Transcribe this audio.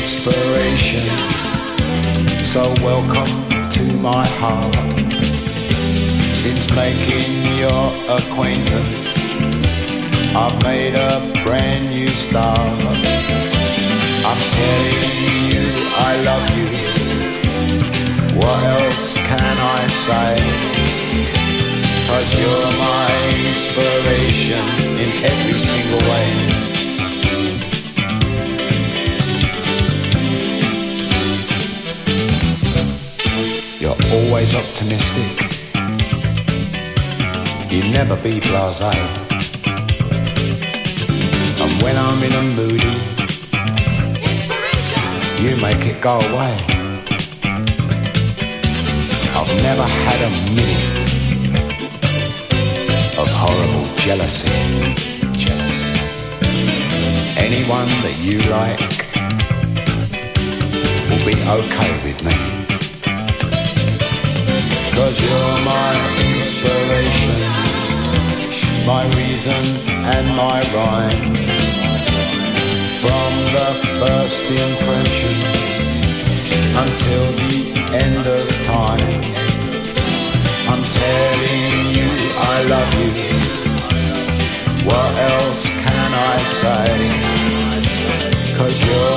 inspiration. So welcome to my heart. Since making your acquaintance, I've made a brand new start. I'm telling you I love you. What else can I say? 'Cause you're my inspiration in every single way. You're always optimistic. You never be blasé. And when I'm in a moody, inspiration, you make it go away. I've never had a minute of horrible jealousy. Anyone that you like will be okay with me. 'Cause you're my inspiration, my reason and my rhyme. From the first impressions until the end of time, I'm telling you I love you. What else can I say? 'Cause you're